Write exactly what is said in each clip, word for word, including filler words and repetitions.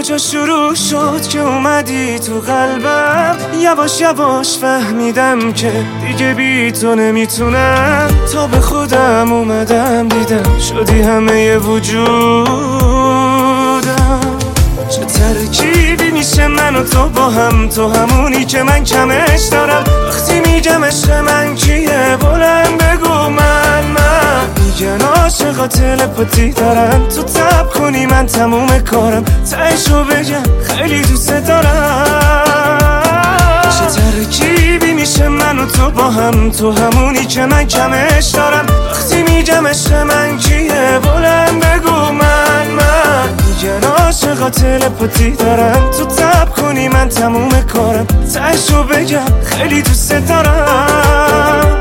کجا شروع شد که اومدی تو قلبم؟ یواش یواش فهمیدم که دیگه بی تو نمیتونم. تا به خودم اومدم دیدم شدی همه وجودم. چه ترکیبی میشه من و تو با هم، تو همونی که من کمش دارم. وقتی میگم عشق من کیه بلند بگو من من. میگن عاشقا تلپاتی دارن، تو تب کنی من تموم کارم. تهشو بگم خیلی دوست دارم. چه ترکیبی میشه من و تو با هم، تو همونی که من کمش دارم. وقتی میگم عشق من کیه بلند بگو من من. میگن عاشقا تلپاتی دارن، تو تب کنی من تموم کارم. تهشو بگم خیلی دوست دارم.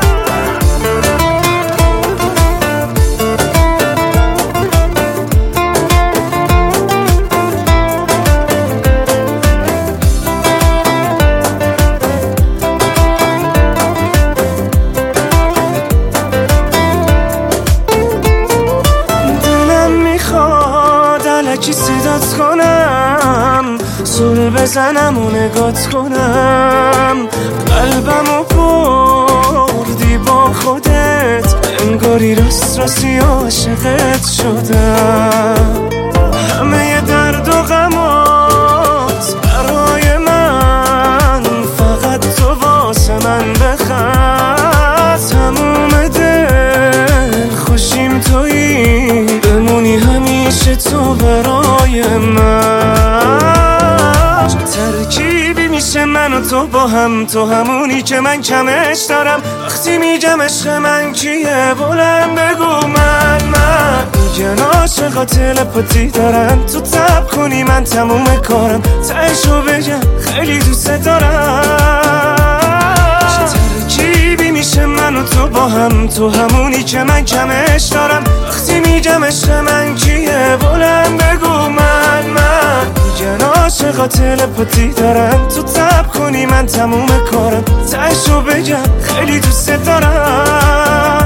کی صدات کنم، سر بزنم و نگات کنم. قلبمو بردی با خودت، انگاری راست راستی عاشقت شدم. همه درد و غمات برای من، فقط تو واسه من بخند. تموم دل خوشیم تویی، بمونی همیشه تو برای من. چه ترکیبی میشه من و تو با هم، تو همونی که من کمش دارم. وقتی میگم عشق من کیه بلند بگو من من. میگن عاشقا تلپاتی دارن، تو تب کنی من تموم کارم. تهشو بگم خیلی دوست دارم. چه ترکیبی میشه من و تو با هم، تو همونی که من کمش دارم. وقتی میگم عشق من کیه بلند بگو من من. میگن عاشقا تلپاتی دارن، تو تب کنی من تموم کارم. تهشو بگم خیلی دوست دارم.